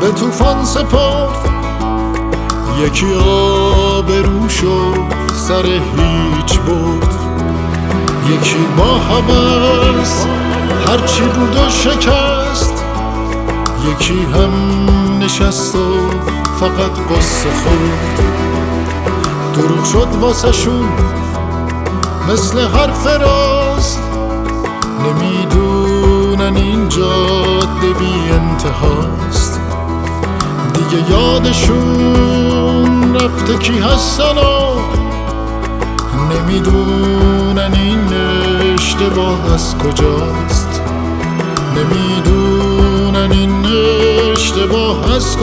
به طوفان سپرد، یکی آبروش و سر هیچ برد. یکی با هوس هرچی بود و شکست، یکی هم نشست و فقط قصه خورد. دروغ شد واسه شون مثل حرف راست، نمیدونن این جاده بی انتهاست. دیگه یادشون رفته کی هستن و نمیدونن این اشتباه از کجاست. نمیدونن این اشتباه از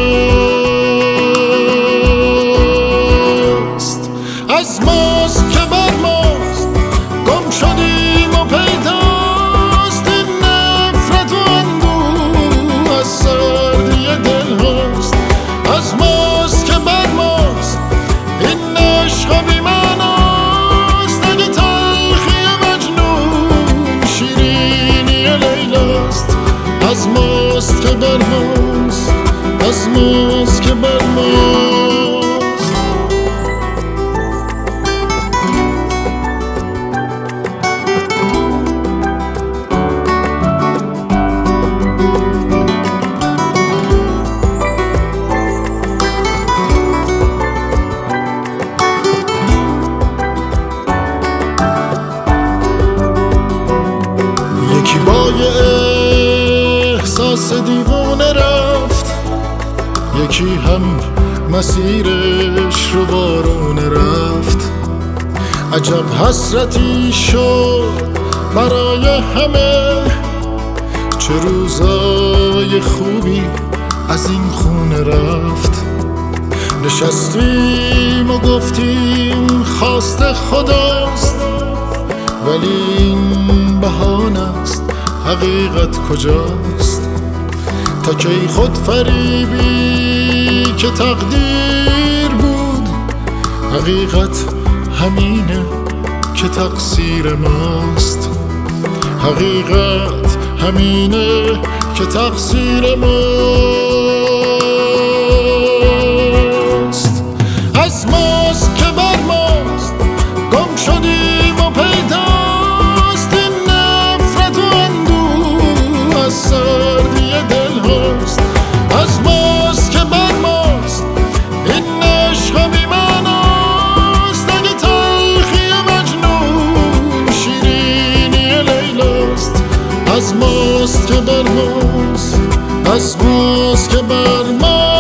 کجاست. از ماست که بر ماست گم شدیم و پیداست، این نفرت و اندوه از سردی دل هاست. از ماست که بر ماست این عشق بی معناست، اگه تلخی مجنون شیرینی لیلاست. از ماست که بر ماست، از ماست که بر ماست. یکی با یه احساس دیوونه رفت، یکی هم مسیرش رو بارونه رفت. عجب حسرتی شد برای همه، چه روزای خوبی از این خونه رفت. نشستیم و گفتیم خواست خداست، ولی این بهانه است، حقیقت کجاست؟ تا کی خود فریبی که تقدیر بود، حقیقت همینه که تقصیر ماست. حقیقت همینه که تقصیر ماست. از ماست که بر ماست گم شدیم و پیداست، این نفرت و اندوه از سردی دل هاست. از ماست که بر ماست این عشق بی معناست، اگه تلخی مجنون شیرینی لیلاست. از ماست که بر ماست، از ماست که بر ماست.